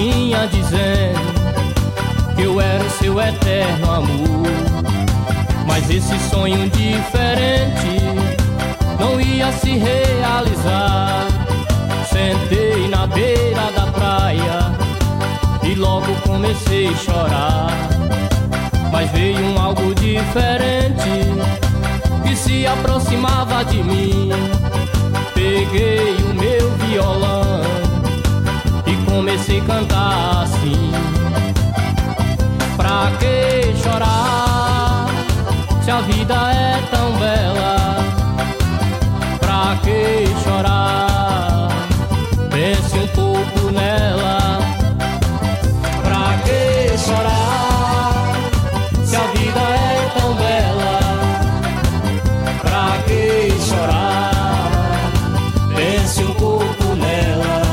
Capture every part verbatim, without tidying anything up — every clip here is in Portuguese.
cartinha dizendo que eu era o seu eterno amor. Mas esse sonho diferente não ia se realizar. Sentei na beira da praia e logo comecei a chorar. Mas veio um algo diferente que se aproximava de mim. Peguei o meu violão e comecei a cantar assim. Pra que chorar se a vida é tão bela? Pra que chorar? Pense um pouco nela. Pra que chorar se a vida é tão bela? Pra que chorar? Pense um pouco nela.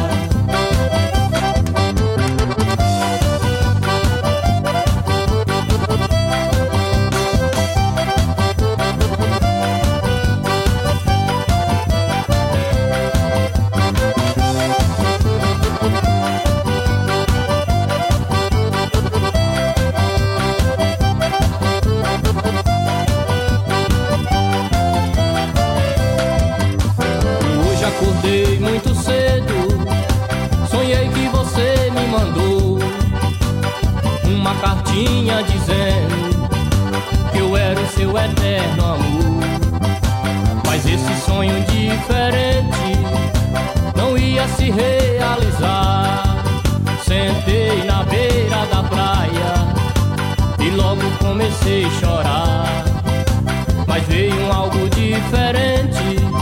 Acordei muito cedo, sonhei que você me mandou uma cartinha dizendo que eu era o seu eterno amor. Mas esse sonho diferente não ia se realizar. Sentei na beira da praia e logo comecei a chorar. Mas veio um algo diferente